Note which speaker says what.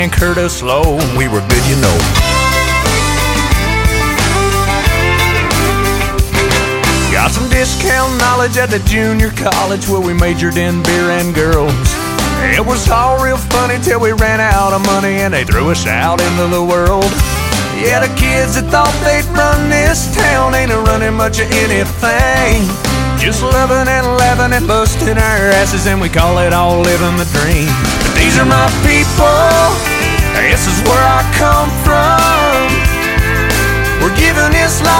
Speaker 1: and Curtis Slow. We were good, you know. Got some discount knowledge at the junior college where we majored in beer and girls. It was all real funny till we ran out of money and they threw us out into the world. Yeah, the kids that thought they'd run this town ain't running much of anything. Just loving and laughing and busting our asses, and we call it all living the dream. But these are my people, this is where I come from. We're giving this life